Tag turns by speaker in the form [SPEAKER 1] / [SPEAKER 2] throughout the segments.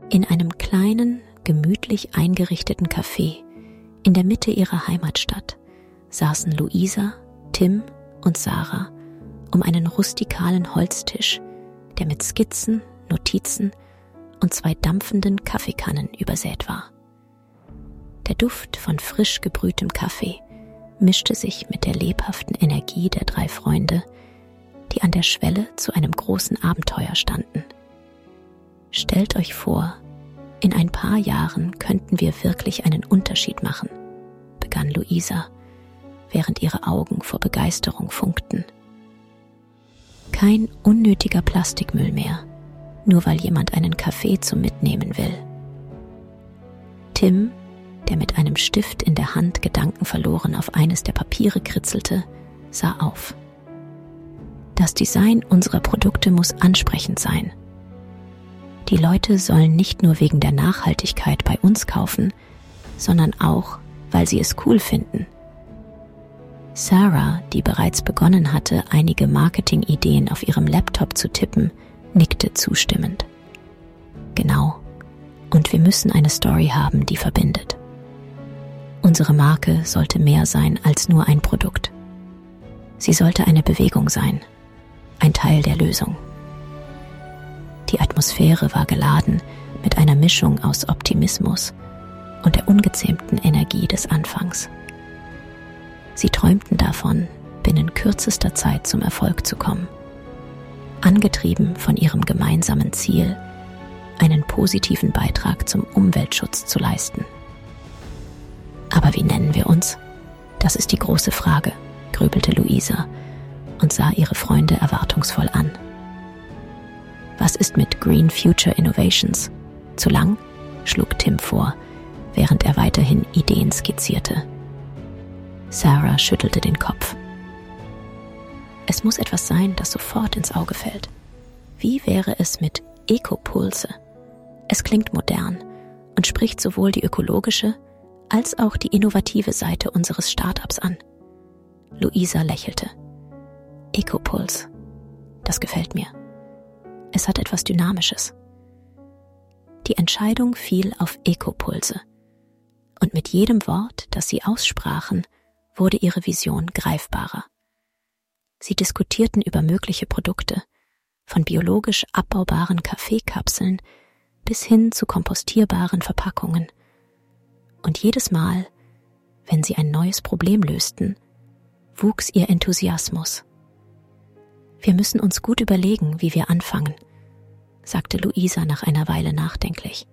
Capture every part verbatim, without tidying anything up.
[SPEAKER 1] In einem kleinen, gemütlich eingerichteten Café in der Mitte ihrer Heimatstadt saßen Luisa, Tim und Sarah um einen rustikalen Holztisch, der mit Skizzen, Notizen und zwei dampfenden Kaffeekannen übersät war. Der Duft von frisch gebrühtem Kaffee mischte sich mit der lebhaften Energie der drei Freunde, die an der Schwelle zu einem großen Abenteuer standen. Stellt euch vor, in ein paar Jahren könnten wir wirklich einen Unterschied machen, begann Luisa, während ihre Augen vor Begeisterung funkten. Kein unnötiger Plastikmüll mehr, nur weil jemand einen Kaffee zum Mitnehmen will. Tim, der mit einem Stift in der Hand gedankenverloren auf eines der Papiere kritzelte, sah auf. Das Design unserer Produkte muss ansprechend sein. Die Leute sollen nicht nur wegen der Nachhaltigkeit bei uns kaufen, sondern auch, weil sie es cool finden. Sarah, die bereits begonnen hatte, einige Marketingideen auf ihrem Laptop zu tippen, nickte zustimmend. Genau. Und wir müssen eine Story haben, die verbindet. Unsere Marke sollte mehr sein als nur ein Produkt. Sie sollte eine Bewegung sein, ein Teil der Lösung. Die Atmosphäre war geladen mit einer Mischung aus Optimismus und der ungezähmten Energie des Anfangs. Sie träumten davon, binnen kürzester Zeit zum Erfolg zu kommen, angetrieben von ihrem gemeinsamen Ziel, einen positiven Beitrag zum Umweltschutz zu leisten. Aber wie nennen wir uns? Das ist die große Frage, grübelte Luisa und sah ihre Freunde erwartungsvoll an. Was ist mit Green Future Innovations? Zu lang? Schlug Tim vor, während er weiterhin Ideen skizzierte. Sarah schüttelte den Kopf. Es muss etwas sein, das sofort ins Auge fällt. Wie wäre es mit Ecopulse? Es klingt modern und spricht sowohl die ökologische als auch die innovative Seite unseres Startups an. Luisa lächelte. Ecopulse, das gefällt mir. Es hat etwas Dynamisches. Die Entscheidung fiel auf Ecopulse. Und mit jedem Wort, das sie aussprachen, wurde ihre Vision greifbarer. Sie diskutierten über mögliche Produkte, von biologisch abbaubaren Kaffeekapseln bis hin zu kompostierbaren Verpackungen. Und jedes Mal, wenn sie ein neues Problem lösten, wuchs ihr Enthusiasmus. Wir müssen uns gut überlegen, wie wir anfangen, sagte Luisa nach einer Weile nachdenklich.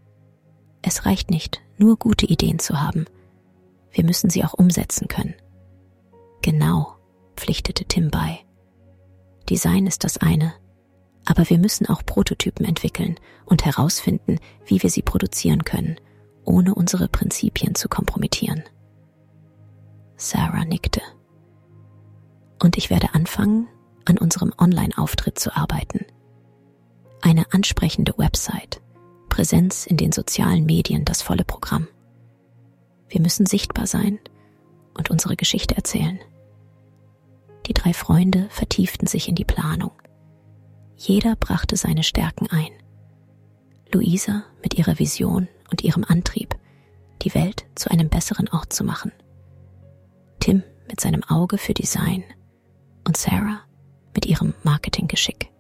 [SPEAKER 1] Es reicht nicht, nur gute Ideen zu haben. Wir müssen sie auch umsetzen können. Genau, pflichtete Tim bei. Design ist das eine, aber wir müssen auch Prototypen entwickeln und herausfinden, wie wir sie produzieren können, ohne unsere Prinzipien zu kompromittieren. Sarah nickte. Und ich werde anfangen, an unserem Online-Auftritt zu arbeiten. Eine ansprechende Website, Präsenz in den sozialen Medien, das volle Programm. Wir müssen sichtbar sein und unsere Geschichte erzählen. Die drei Freunde vertieften sich in die Planung. Jeder brachte seine Stärken ein. Luisa mit ihrer Vision und ihrem Antrieb, die Welt zu einem besseren Ort zu machen. Tim mit seinem Auge für Design und Sarah mit ihrem Marketinggeschick.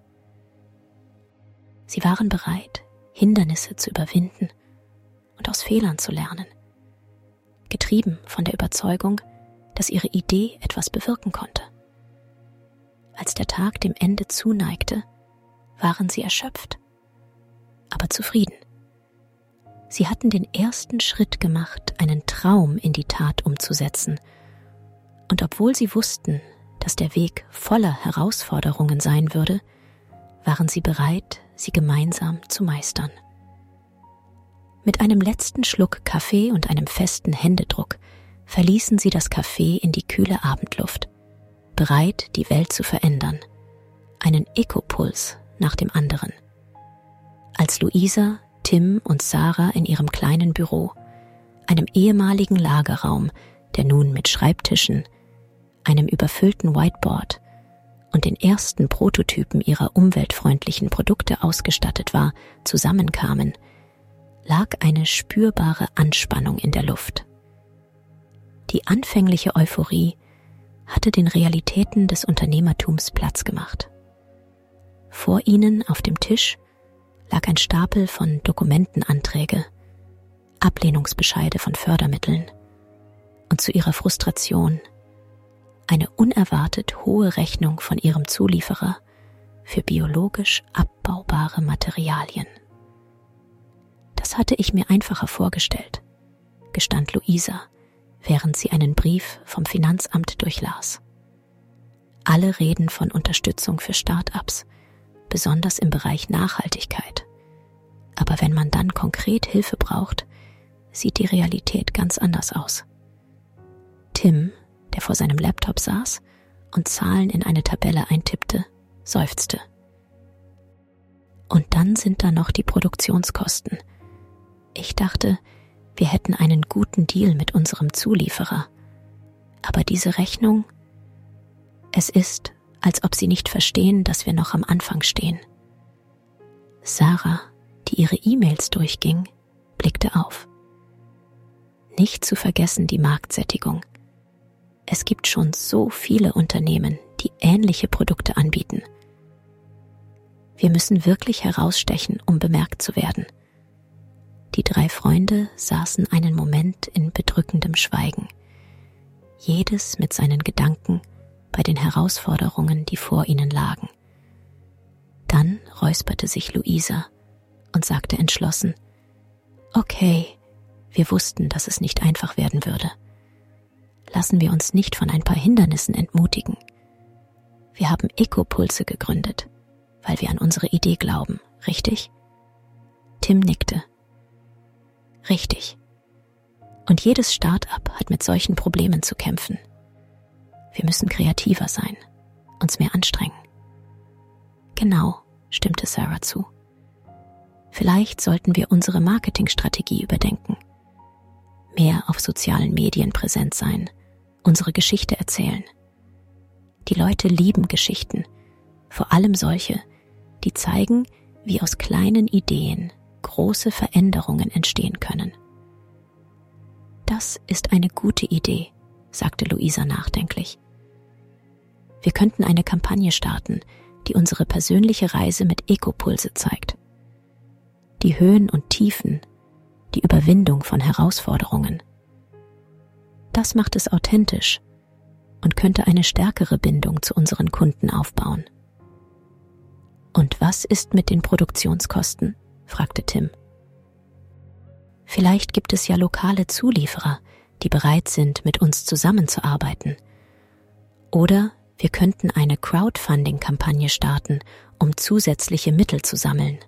[SPEAKER 1] Sie waren bereit, Hindernisse zu überwinden und aus Fehlern zu lernen, getrieben von der Überzeugung, dass ihre Idee etwas bewirken konnte. Als der Tag dem Ende zuneigte, waren sie erschöpft, aber zufrieden. Sie hatten den ersten Schritt gemacht, einen Traum in die Tat umzusetzen, und obwohl sie wussten, dass der Weg voller Herausforderungen sein würde, waren sie bereit, sie gemeinsam zu meistern. Mit einem letzten Schluck Kaffee und einem festen Händedruck verließen sie das Café in die kühle Abendluft, bereit, die Welt zu verändern, einen Ecopuls nach dem anderen. Als Luisa, Tim und Sarah in ihrem kleinen Büro, einem ehemaligen Lagerraum, der nun mit Schreibtischen, einem überfüllten Whiteboard und den ersten Prototypen ihrer umweltfreundlichen Produkte ausgestattet war, zusammenkamen, lag eine spürbare Anspannung in der Luft. Die anfängliche Euphorie hatte den Realitäten des Unternehmertums Platz gemacht. Vor ihnen auf dem Tisch lag ein Stapel von Dokumentenanträge, Ablehnungsbescheide von Fördermitteln und zu ihrer Frustration eine unerwartet hohe Rechnung von ihrem Zulieferer für biologisch abbaubare Materialien. Das hatte ich mir einfacher vorgestellt, gestand Luisa, während sie einen Brief vom Finanzamt durchlas. Alle reden von Unterstützung für Start-ups, besonders im Bereich Nachhaltigkeit. Aber wenn man dann konkret Hilfe braucht, sieht die Realität ganz anders aus. Tim, der vor seinem Laptop saß und Zahlen in eine Tabelle eintippte, seufzte. Und dann sind da noch die Produktionskosten. Ich dachte, wir hätten einen guten Deal mit unserem Zulieferer. Aber diese Rechnung, es ist, als ob sie nicht verstehen, dass wir noch am Anfang stehen. Sarah, die ihre E-Mails durchging, blickte auf. Nicht zu vergessen die Marktsättigung. Es gibt schon so viele Unternehmen, die ähnliche Produkte anbieten. Wir müssen wirklich herausstechen, um bemerkt zu werden. Die drei Freunde saßen einen Moment in bedrückendem Schweigen. Jedes mit seinen Gedanken bei den Herausforderungen, die vor ihnen lagen. Dann räusperte sich Luisa und sagte entschlossen: Okay, wir wussten, dass es nicht einfach werden würde. Lassen wir uns nicht von ein paar Hindernissen entmutigen. Wir haben Ecopulse gegründet, weil wir an unsere Idee glauben, richtig? Tim nickte. Richtig. Und jedes Start-up hat mit solchen Problemen zu kämpfen. Wir müssen kreativer sein, uns mehr anstrengen. Genau, stimmte Sarah zu. Vielleicht sollten wir unsere Marketingstrategie überdenken. Mehr auf sozialen Medien präsent sein, unsere Geschichte erzählen. Die Leute lieben Geschichten, vor allem solche, die zeigen, wie aus kleinen Ideen große Veränderungen entstehen können. Das ist eine gute Idee, sagte Luisa nachdenklich. Wir könnten eine Kampagne starten, die unsere persönliche Reise mit Ecopulse zeigt. Die Höhen und Tiefen, die Überwindung von Herausforderungen. Das macht es authentisch und könnte eine stärkere Bindung zu unseren Kunden aufbauen. Und was ist mit den Produktionskosten? Fragte Tim. Vielleicht gibt es ja lokale Zulieferer, die bereit sind, mit uns zusammenzuarbeiten. Oder wir könnten eine Crowdfunding-Kampagne starten, um zusätzliche Mittel zu sammeln.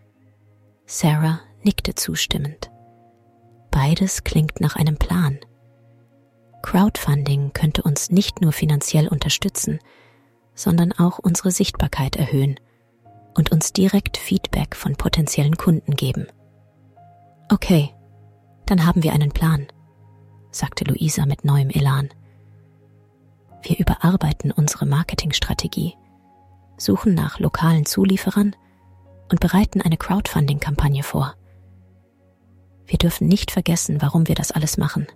[SPEAKER 1] Sarah nickte zustimmend. Beides klingt nach einem Plan. Crowdfunding könnte uns nicht nur finanziell unterstützen, sondern auch unsere Sichtbarkeit erhöhen und uns direkt Feedback von potenziellen Kunden geben. Okay, dann haben wir einen Plan, sagte Luisa mit neuem Elan. Wir überarbeiten unsere Marketingstrategie, suchen nach lokalen Zulieferern und bereiten eine Crowdfunding-Kampagne vor. Wir dürfen nicht vergessen, warum wir das alles machen.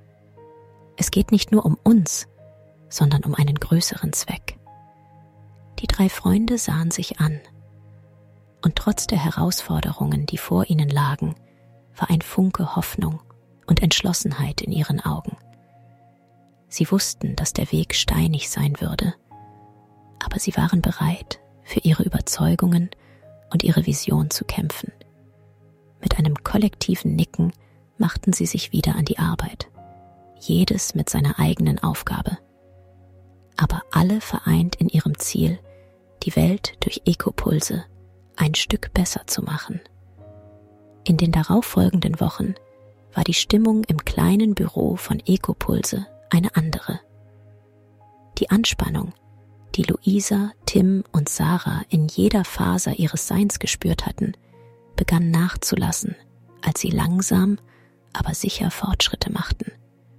[SPEAKER 1] Es geht nicht nur um uns, sondern um einen größeren Zweck. Die drei Freunde sahen sich an. Und trotz der Herausforderungen, die vor ihnen lagen, war ein Funke Hoffnung und Entschlossenheit in ihren Augen. Sie wussten, dass der Weg steinig sein würde, aber sie waren bereit, für ihre Überzeugungen und ihre Vision zu kämpfen. Mit einem kollektiven Nicken machten sie sich wieder an die Arbeit, jedes mit seiner eigenen Aufgabe, aber alle vereint in ihrem Ziel, die Welt durch Ecopulse ein Stück besser zu machen. In den darauffolgenden Wochen war die Stimmung im kleinen Büro von Ecopulse eine andere. Die Anspannung, die Luisa, Tim und Sarah in jeder Faser ihres Seins gespürt hatten, begann nachzulassen, als sie langsam, aber sicher Fortschritte machten.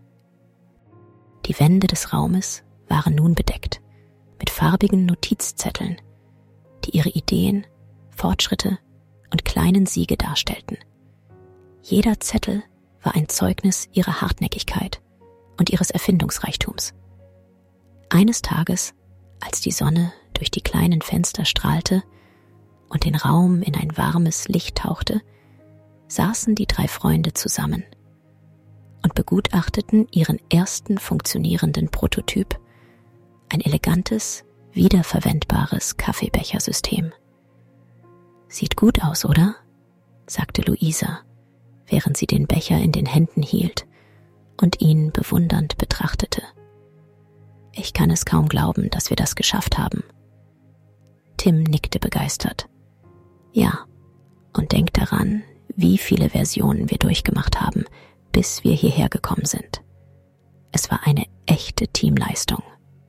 [SPEAKER 1] Die Wände des Raumes waren nun bedeckt mit farbigen Notizzetteln, die ihre Ideen, Fortschritte und kleinen Siege darstellten. Jeder Zettel war ein Zeugnis ihrer Hartnäckigkeit und ihres Erfindungsreichtums. Eines Tages, als die Sonne durch die kleinen Fenster strahlte und den Raum in ein warmes Licht tauchte, saßen die drei Freunde zusammen und begutachteten ihren ersten funktionierenden Prototyp, ein elegantes, wiederverwendbares Kaffeebechersystem. »Sieht gut aus, oder?« sagte Luisa, während sie den Becher in den Händen hielt und ihn bewundernd betrachtete. »Ich kann es kaum glauben, dass wir das geschafft haben.« Tim nickte begeistert. »Ja, und denk daran, wie viele Versionen wir durchgemacht haben, bis wir hierher gekommen sind. Es war eine echte Teamleistung.«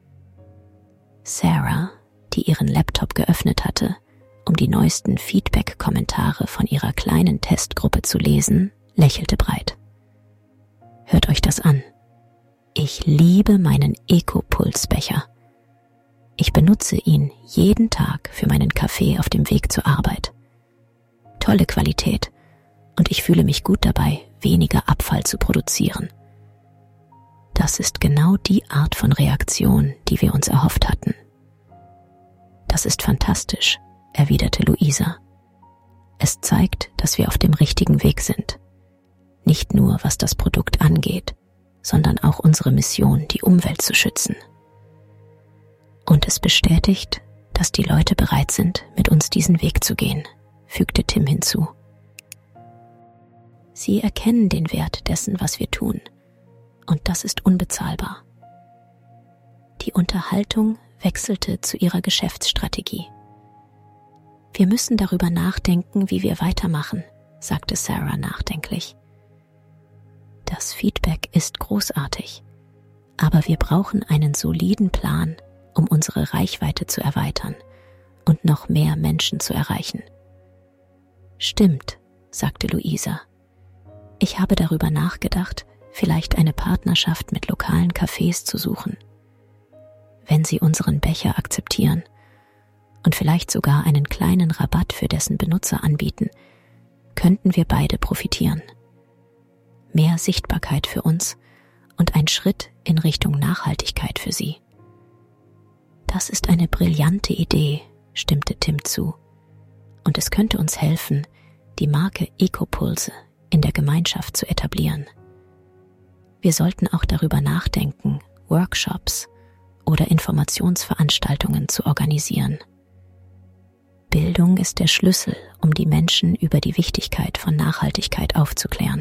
[SPEAKER 1] Sarah, die ihren Laptop geöffnet hatte, um die neuesten Feedback-Kommentare von ihrer kleinen Testgruppe zu lesen, lächelte breit. »Hört euch das an. Ich liebe meinen Eco-Puls-Becher. Ich benutze ihn jeden Tag für meinen Kaffee auf dem Weg zur Arbeit. Tolle Qualität und ich fühle mich gut dabei, weniger Abfall zu produzieren. Das ist genau die Art von Reaktion, die wir uns erhofft hatten.« »Das ist fantastisch«, erwiderte Luisa. »Es zeigt, dass wir auf dem richtigen Weg sind. Nicht nur, was das Produkt angeht, sondern auch unsere Mission, die Umwelt zu schützen. Und es bestätigt, dass die Leute bereit sind, mit uns diesen Weg zu gehen«, fügte Tim hinzu. »Sie erkennen den Wert dessen, was wir tun, und das ist unbezahlbar.« Die Unterhaltung wechselte zu ihrer Geschäftsstrategie. »Wir müssen darüber nachdenken, wie wir weitermachen«, sagte Sarah nachdenklich. »Das Feedback ist großartig, aber wir brauchen einen soliden Plan, um unsere Reichweite zu erweitern und noch mehr Menschen zu erreichen.« »Stimmt«, sagte Luisa. »Ich habe darüber nachgedacht, vielleicht eine Partnerschaft mit lokalen Cafés zu suchen. Wenn sie unseren Becher akzeptieren und vielleicht sogar einen kleinen Rabatt für dessen Benutzer anbieten, könnten wir beide profitieren. Mehr Sichtbarkeit für uns und ein Schritt in Richtung Nachhaltigkeit für sie.« »Das ist eine brillante Idee«, stimmte Tim zu. »Und es könnte uns helfen, die Marke Ecopulse in der Gemeinschaft zu etablieren. Wir sollten auch darüber nachdenken, Workshops oder Informationsveranstaltungen zu organisieren. Bildung ist der Schlüssel, um die Menschen über die Wichtigkeit von Nachhaltigkeit aufzuklären.«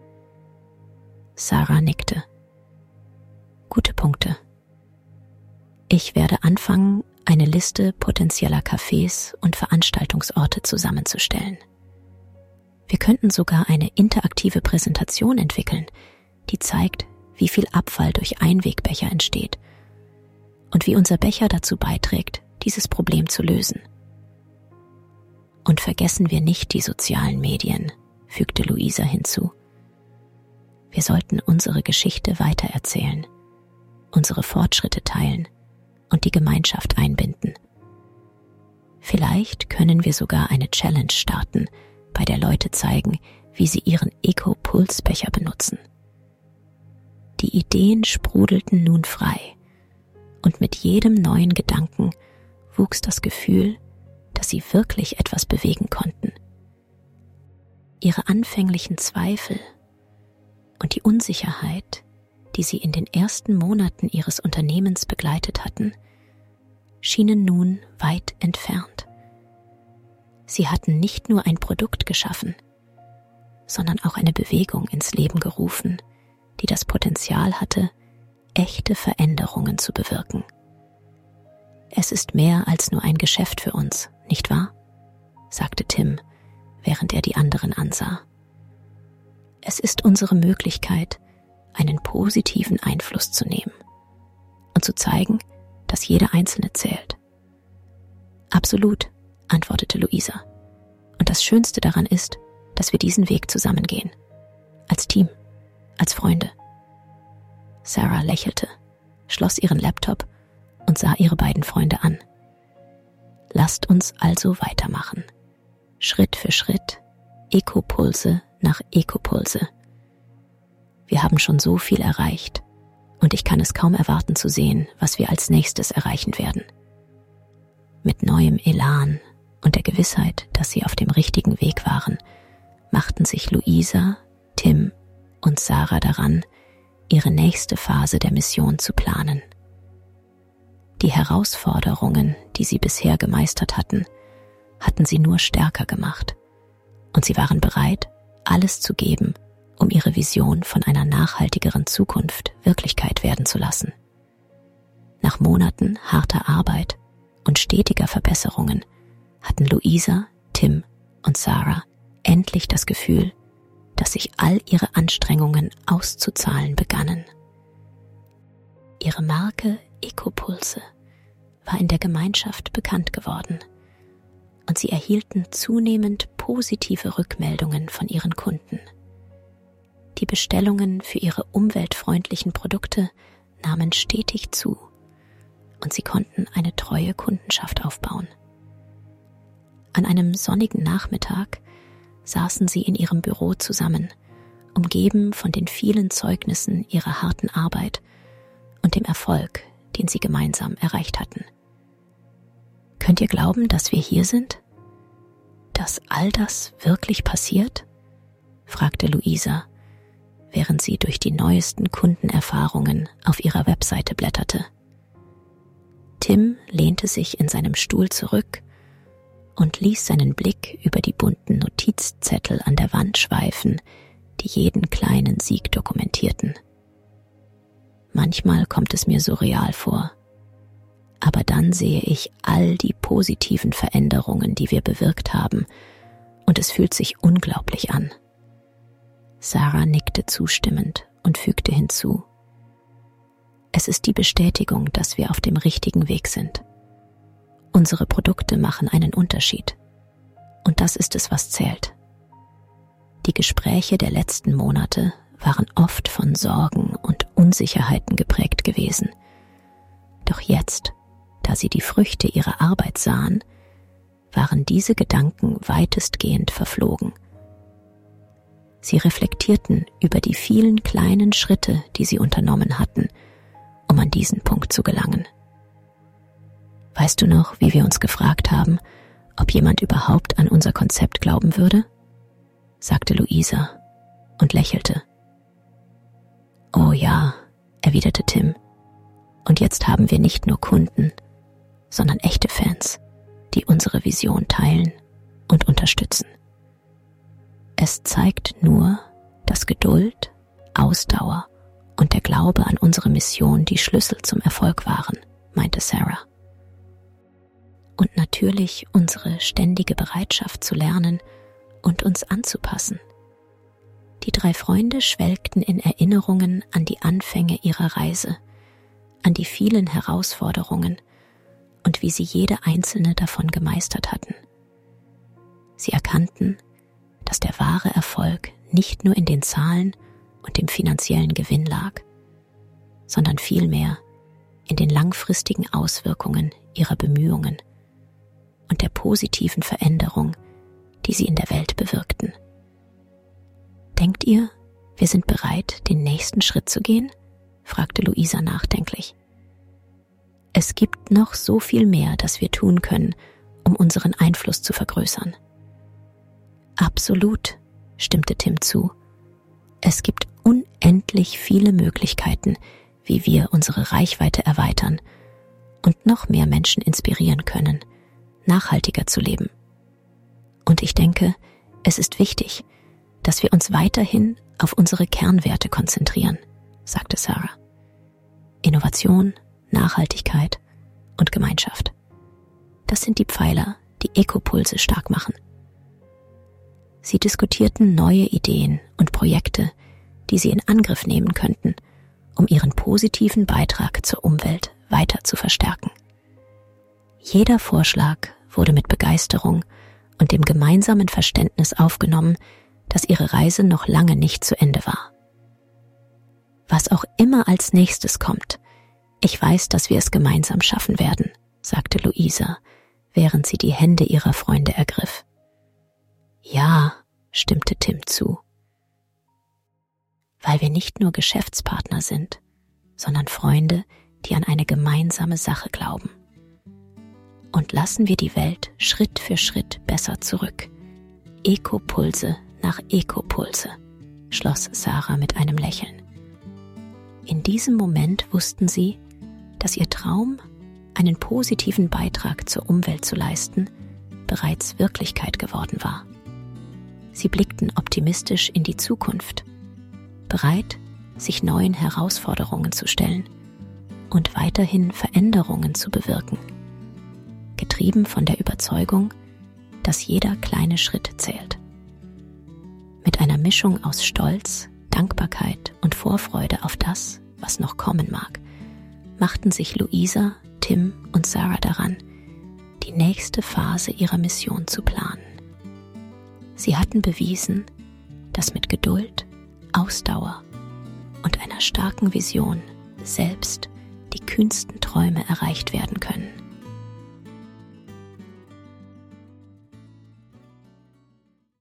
[SPEAKER 1] Sarah nickte. »Gute Punkte. Ich werde anfangen, eine Liste potenzieller Cafés und Veranstaltungsorte zusammenzustellen. Wir könnten sogar eine interaktive Präsentation entwickeln, die zeigt, wie viel Abfall durch Einwegbecher entsteht und wie unser Becher dazu beiträgt, dieses Problem zu lösen. Und vergessen wir nicht die sozialen Medien«, fügte Luisa hinzu. »Wir sollten unsere Geschichte weitererzählen, unsere Fortschritte teilen und die Gemeinschaft einbinden. Vielleicht können wir sogar eine Challenge starten, bei der Leute zeigen, wie sie ihren Eco-Puls-Becher benutzen.« Die Ideen sprudelten nun frei, und mit jedem neuen Gedanken wuchs das Gefühl, dass sie wirklich etwas bewegen konnten. Ihre anfänglichen Zweifel und die Unsicherheit, die sie in den ersten Monaten ihres Unternehmens begleitet hatten, schienen nun weit entfernt. Sie hatten nicht nur ein Produkt geschaffen, sondern auch eine Bewegung ins Leben gerufen, die das Potenzial hatte, echte Veränderungen zu bewirken. »Es ist mehr als nur ein Geschäft für uns, nicht wahr?«, sagte Tim, während er die anderen ansah. »Es ist unsere Möglichkeit, einen positiven Einfluss zu nehmen und zu zeigen, dass jeder Einzelne zählt.« »Absolut«, antwortete Luisa. »Und das Schönste daran ist, dass wir diesen Weg zusammengehen. Als Team, als Freunde.« Sarah lächelte, schloss ihren Laptop und sah ihre beiden Freunde an. »Lasst uns also weitermachen. Schritt für Schritt Ecopulse nach Ecopulse. Wir haben schon so viel erreicht und ich kann es kaum erwarten zu sehen, was wir als nächstes erreichen werden. Mit neuem Elan und der Gewissheit, dass sie auf dem richtigen Weg waren, machten sich Luisa, Tim und Sarah daran, ihre nächste Phase der Mission zu planen. Die Herausforderungen, die sie bisher gemeistert hatten, hatten sie nur stärker gemacht, und sie waren bereit, alles zu geben, um ihre Vision von einer nachhaltigeren Zukunft Wirklichkeit werden zu lassen. Nach Monaten harter Arbeit und stetiger Verbesserungen hatten Luisa, Tim und Sarah endlich das Gefühl, dass sich all ihre Anstrengungen auszuzahlen begannen. Ihre Marke Ecopulse war in der Gemeinschaft bekannt geworden und sie erhielten zunehmend positive Rückmeldungen von ihren Kunden. Die Bestellungen für ihre umweltfreundlichen Produkte nahmen stetig zu und sie konnten eine treue Kundenschaft aufbauen. An einem sonnigen Nachmittag saßen sie in ihrem Büro zusammen, umgeben von den vielen Zeugnissen ihrer harten Arbeit und dem Erfolg, den sie gemeinsam erreicht hatten. Könnt ihr glauben, dass wir hier sind? Dass all das wirklich passiert? Fragte Luisa, während sie durch die neuesten Kundenerfahrungen auf ihrer Webseite blätterte. Tim lehnte sich in seinem Stuhl zurück und ließ seinen Blick über die bunten Notizzettel an der Wand schweifen, die jeden kleinen Sieg dokumentierten. Manchmal kommt es mir surreal vor, aber dann sehe ich all die positiven Veränderungen, die wir bewirkt haben, und es fühlt sich unglaublich an. Sarah nickte zustimmend und fügte hinzu: Es ist die Bestätigung, dass wir auf dem richtigen Weg sind. Unsere Produkte machen einen Unterschied. Und das ist es, was zählt. Die Gespräche der letzten Monate waren oft von Sorgen und Unsicherheiten geprägt gewesen. Doch jetzt, da sie die Früchte ihrer Arbeit sahen, waren diese Gedanken weitestgehend verflogen. Sie reflektierten über die vielen kleinen Schritte, die sie unternommen hatten, um an diesen Punkt zu gelangen. Weißt du noch, wie wir uns gefragt haben, ob jemand überhaupt an unser Konzept glauben würde? Sagte Luisa und lächelte. Oh ja, erwiderte Tim. Und jetzt haben wir nicht nur Kunden, sondern echte Fans, die unsere Vision teilen und unterstützen. Es zeigt nur, dass Geduld, Ausdauer und der Glaube an unsere Mission die Schlüssel zum Erfolg waren, meinte Sarah. Und natürlich unsere ständige Bereitschaft zu lernen und uns anzupassen. Die drei Freunde schwelgten in Erinnerungen an die Anfänge ihrer Reise, an die vielen Herausforderungen und wie sie jede einzelne davon gemeistert hatten. Sie erkannten, dass der wahre Erfolg nicht nur in den Zahlen und dem finanziellen Gewinn lag, sondern vielmehr in den langfristigen Auswirkungen ihrer Bemühungen und der positiven Veränderung, die sie in der Welt bewirkten. Denkt ihr, wir sind bereit, den nächsten Schritt zu gehen? Fragte Luisa nachdenklich. Es gibt noch so viel mehr, das wir tun können, um unseren Einfluss zu vergrößern. Absolut, stimmte Tim zu. Es gibt unendlich viele Möglichkeiten, wie wir unsere Reichweite erweitern und noch mehr Menschen inspirieren können, nachhaltiger zu leben. Und ich denke, es ist wichtig, dass wir uns weiterhin auf unsere Kernwerte konzentrieren, sagte Sarah. Innovation, Nachhaltigkeit und Gemeinschaft. Das sind die Pfeiler, die Ecopulse stark machen. Sie diskutierten neue Ideen und Projekte, die sie in Angriff nehmen könnten, um ihren positiven Beitrag zur Umwelt weiter zu verstärken. Jeder Vorschlag wurde mit Begeisterung und dem gemeinsamen Verständnis aufgenommen, dass ihre Reise noch lange nicht zu Ende war. Was auch immer als nächstes kommt, ich weiß, dass wir es gemeinsam schaffen werden, sagte Luisa, während sie die Hände ihrer Freunde ergriff. Ja, stimmte Tim zu weil wir nicht nur Geschäftspartner sind, sondern Freunde, die an eine gemeinsame Sache glauben. Und lassen wir die Welt Schritt für Schritt besser zurück. Ekopulse nach Ekopulse, schloss Sarah mit einem Lächeln. In diesem Moment wussten sie, dass ihr Traum, einen positiven Beitrag zur Umwelt zu leisten, bereits Wirklichkeit geworden war. Sie blickten optimistisch in die Zukunft, bereit, sich neuen Herausforderungen zu stellen und weiterhin Veränderungen zu bewirken, getrieben von der Überzeugung, dass jeder kleine Schritt zählt. Mit einer Mischung aus Stolz, Dankbarkeit und Vorfreude auf das, was noch kommen mag, machten sich Luisa, Tim und Sarah daran, die nächste Phase ihrer Mission zu planen. Sie hatten bewiesen, dass mit Geduld, Ausdauer und einer starken Vision selbst die kühnsten Träume erreicht werden können.